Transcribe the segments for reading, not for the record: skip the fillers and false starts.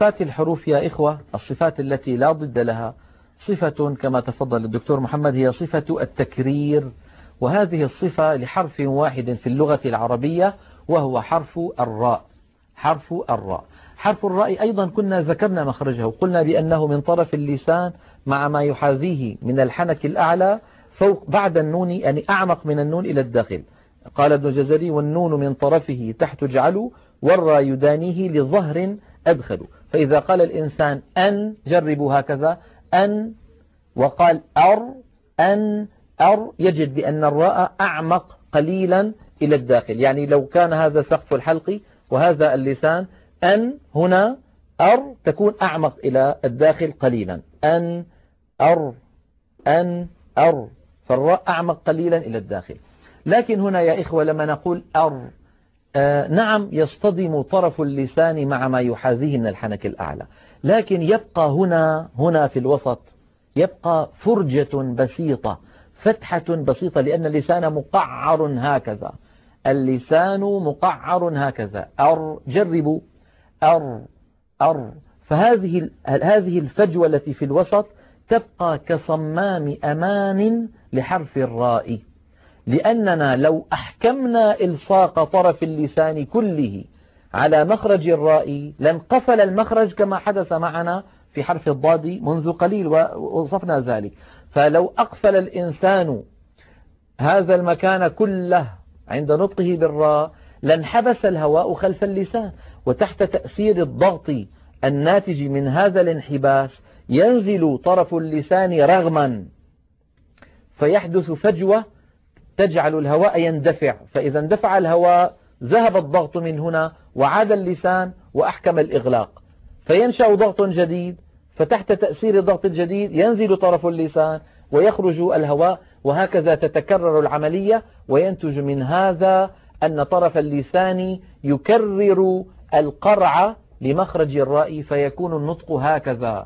صفات الحروف يا إخوة، الصفات التي لا ضد لها صفة كما تفضل الدكتور محمد، هي صفة التكرير، وهذه الصفة لحرف واحد في اللغة العربية وهو حرف الراء. حرف الراء، حرف الراء أيضا كنا ذكرنا مخرجه، قلنا بأنه من طرف اللسان مع ما يحاذيه من الحنك الأعلى فوق بعد النون، يعني أعمق من النون إلى الداخل. قال ابن الجزري: والنون من طرفه تحت اجعلوا، والراء يدانيه لظهر أدخل. فإذا قال الإنسان أن، جربوا هكذا أن، وقال أن يجد بأن الراء أعمق قليلا إلى الداخل، يعني لو كان هذا سقف الحلق وهذا اللسان، أن هنا تكون أعمق إلى الداخل قليلا. أن فالراء أعمق قليلا إلى الداخل. لكن هنا يا إخوة لما نقول نعم يصطدم طرف اللسان مع ما يحاذيه من الحنك الأعلى، لكن يبقى هنا في الوسط يبقى فرجة بسيطة، فتحة بسيطة، لأن اللسان مقعر هكذا، اللسان مقعر هكذا. جربوا فهذه الفجوة التي في الوسط تبقى كصمام أمان لحرف الراء، لأننا لو أحكمنا إلصاق طرف اللسان كله على مخرج الراء لانقفل المخرج كما حدث معنا في حرف الضاد منذ قليل ووصفنا ذلك. فلو أقفل الإنسان هذا المكان كله عند نطقه بالراء لانحبس الهواء خلف اللسان، وتحت تأثير الضغط الناتج من هذا الانحباس ينزل طرف اللسان رغما، فيحدث فجوة تجعل الهواء يندفع، فإذا اندفع الهواء ذهب الضغط من هنا وعاد اللسان وأحكم الإغلاق، فينشأ ضغط جديد، فتحت تأثير الضغط الجديد ينزل طرف اللسان ويخرج الهواء، وهكذا تتكرر العملية، وينتج من هذا أن طرف اللسان يكرر القرع لمخرج الراء، فيكون النطق هكذا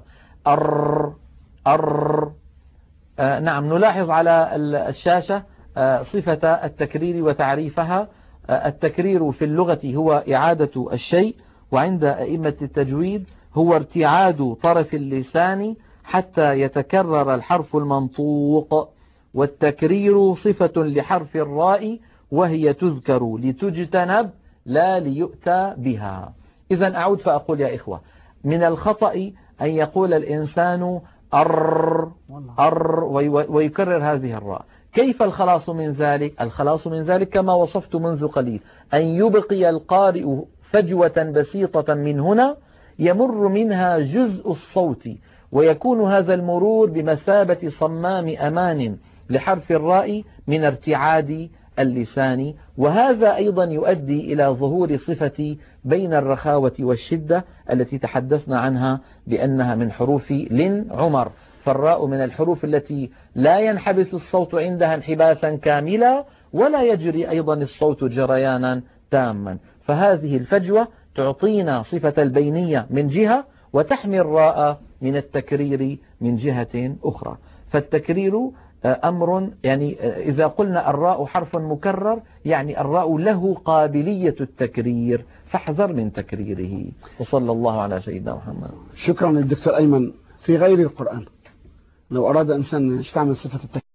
نعم. نلاحظ على الشاشة صفة التكرير وتعريفها. التكرير في اللغة هو إعادة الشيء، وعند أئمة التجويد هو ارتعاد طرف اللسان حتى يتكرر الحرف المنطوق. والتكرير صفة لحرف الراء وهي تذكر لتجتنب لا ليؤتى بها. إذا أعود فأقول يا إخوة، من الخطأ أن يقول الإنسان ويكرر هذه الراء. كيف الخلاص من ذلك؟ الخلاص من ذلك كما وصفت منذ قليل، أن يبقي القارئ فجوة بسيطة من هنا يمر منها جزء الصوت، ويكون هذا المرور بمثابة صمام أمان لحرف الراء من ارتعاد اللسان، وهذا أيضا يؤدي إلى ظهور صفة بين الرخاوة والشدة التي تحدثنا عنها بأنها من حروف لن عمر. فالراء من الحروف التي لا ينحبس الصوت عندها انحباسا كاملا، ولا يجري أيضا الصوت جريانا تاما، فهذه الفجوة تعطينا صفة البينية من جهة، وتحمي الراء من التكرير من جهة أخرى. فالتكرير أمر، يعني إذا قلنا الراء حرف مكرر يعني الراء له قابلية التكرير، فاحذر من تكريره. وصلى الله على سيدنا محمد. شكرا للدكتور أيمن. في غير القرآن لو أراد إنسان يستعمل صفة التكرير